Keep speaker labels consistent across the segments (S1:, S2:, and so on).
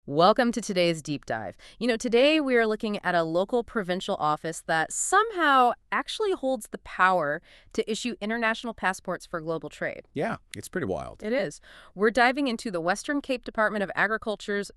S1: Welcome to today's deep dive. Today we are looking at a local provincial office that somehow actually holds the power to issue international passports for global trade.
S2: Yeah, it's pretty wild.
S1: It is. We're diving into the Western Cape Department of Agriculture's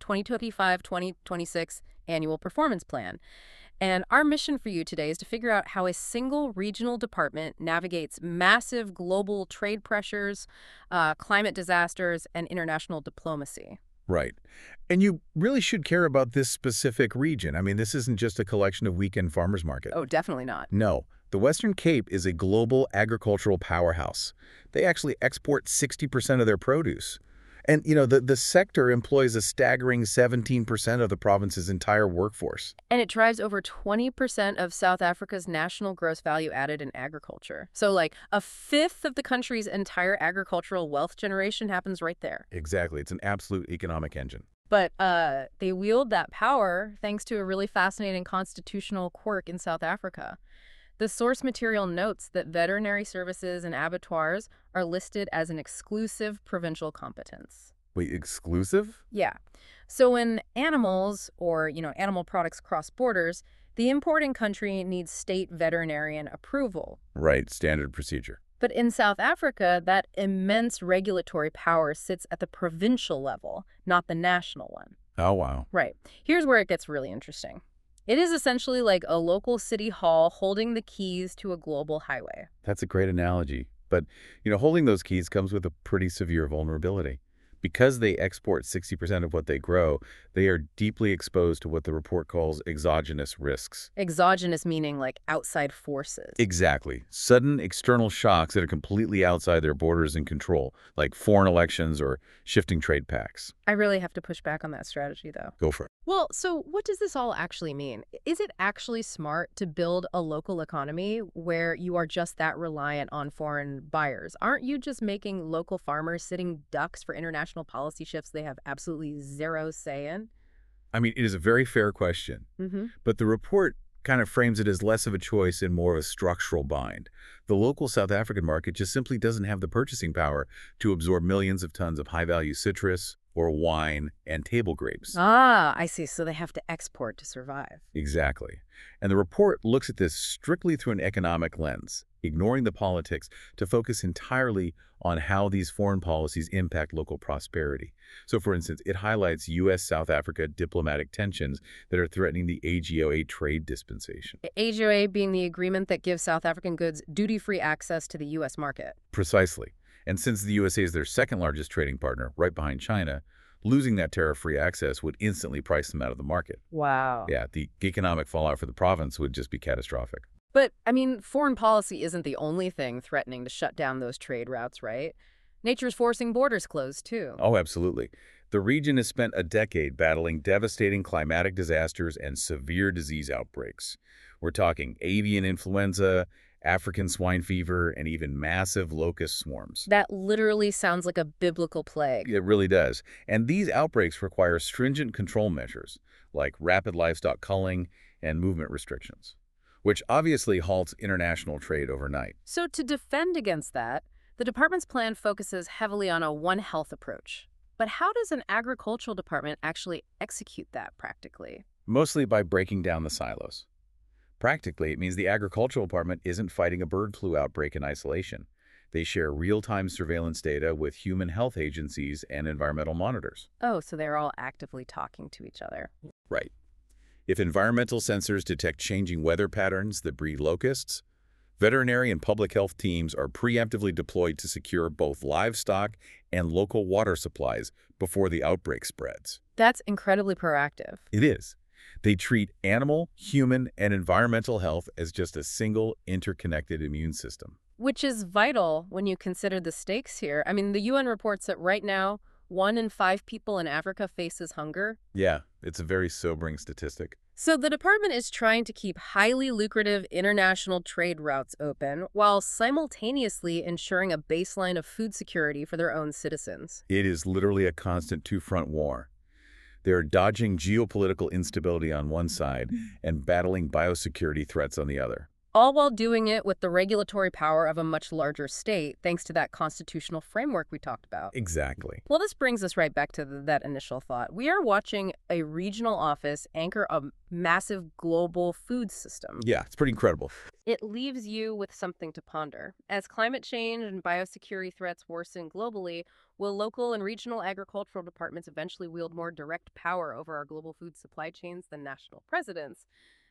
S1: 2025-2026 annual performance plan. And our mission for you today is to figure out how a single regional department navigates massive global trade pressures, climate disasters, and international diplomacy.
S2: Right. And you really should care about this specific region. I mean, this isn't just a collection of weekend farmers market.
S1: Oh, definitely not.
S2: No, the Western Cape is a global agricultural powerhouse. They actually export 60% of their produce. And, the sector employs a staggering 17% of the province's entire workforce.
S1: And it drives over 20% of South Africa's national gross value added in agriculture. So like a fifth of the country's entire agricultural wealth generation happens right there.
S2: Exactly. It's an absolute economic engine.
S1: But they wield that power thanks to a really fascinating constitutional quirk in South Africa. The source material notes that veterinary services and abattoirs are listed as an exclusive provincial competence.
S2: Wait, exclusive?
S1: Yeah. So when animals or, animal products cross borders, the importing country needs state veterinarian approval.
S2: Right, standard procedure.
S1: But in South Africa, that immense regulatory power sits at the provincial level, not the national one.
S2: Oh, wow.
S1: Right. Here's where it gets really interesting. It is essentially like a local city hall holding the keys to a global highway.
S2: That's a great analogy. But, holding those keys comes with a pretty severe vulnerability. Because they export 60% of what they grow, they are deeply exposed to what the report calls exogenous risks.
S1: Exogenous meaning like outside forces.
S2: Exactly. Sudden external shocks that are completely outside their borders and control, like foreign elections or shifting trade pacts.
S1: I really have to push back on that strategy, though.
S2: Go for it.
S1: Well, so what does this all actually mean? Is it actually smart to build a local economy where you are just that reliant on foreign buyers? Aren't you just making local farmers sitting ducks for international policy shifts they have absolutely zero say in?
S2: I mean, it is a very fair question, but the report kind of frames it as less of a choice and more of a structural bind. The local South African market just simply doesn't have the purchasing power to absorb millions of tons of high-value citrus or wine and table grapes.
S1: Ah, I see. So they have to export to survive.
S2: Exactly. And the report looks at this strictly through an economic lens, ignoring the politics to focus entirely on how these foreign policies impact local prosperity. So, for instance, it highlights U.S.-South Africa diplomatic tensions that are threatening the AGOA trade dispensation.
S1: AGOA being the agreement that gives South African goods duty-free access to the U.S. market.
S2: Precisely. And since the USA is their second largest trading partner, right behind China, losing that tariff-free access would instantly price them out of the market.
S1: Wow.
S2: Yeah, the economic fallout for the province would just be catastrophic.
S1: But, foreign policy isn't the only thing threatening to shut down those trade routes, right? Nature's forcing borders closed, too.
S2: Oh, absolutely. The region has spent a decade battling devastating climatic disasters and severe disease outbreaks. We're talking avian influenza, African swine fever, and even massive locust swarms.
S1: That literally sounds like a biblical plague.
S2: It really does. And these outbreaks require stringent control measures, like rapid livestock culling and movement restrictions, which obviously halts international trade overnight.
S1: So to defend against that, the department's plan focuses heavily on a One Health approach. But how does an agricultural department actually execute that practically?
S2: Mostly by breaking down the silos. Practically, it means the agricultural department isn't fighting a bird flu outbreak in isolation. They share real-time surveillance data with human health agencies and environmental monitors.
S1: Oh, so they're all actively talking to each other.
S2: Right. If environmental sensors detect changing weather patterns that breed locusts, veterinary and public health teams are preemptively deployed to secure both livestock and local water supplies before the outbreak spreads.
S1: That's incredibly proactive.
S2: It is. They treat animal, human, and environmental health as just a single interconnected immune system.
S1: Which is vital when you consider the stakes here. The UN reports that right now, 1 in 5 people in Africa faces hunger.
S2: Yeah, it's a very sobering statistic.
S1: So the department is trying to keep highly lucrative international trade routes open while simultaneously ensuring a baseline of food security for their own citizens.
S2: It is literally a constant two-front war. They're dodging geopolitical instability on one side and battling biosecurity threats on the other.
S1: all while doing it with the regulatory power of a much larger state, thanks to that constitutional framework we talked about.
S2: Exactly.
S1: Well, this brings us right back to that initial thought. We are watching a regional office anchor a massive global food system.
S2: Yeah, it's pretty incredible.
S1: It leaves you with something to ponder. As climate change and biosecurity threats worsen globally, will local and regional agricultural departments eventually wield more direct power over our global food supply chains than national presidents?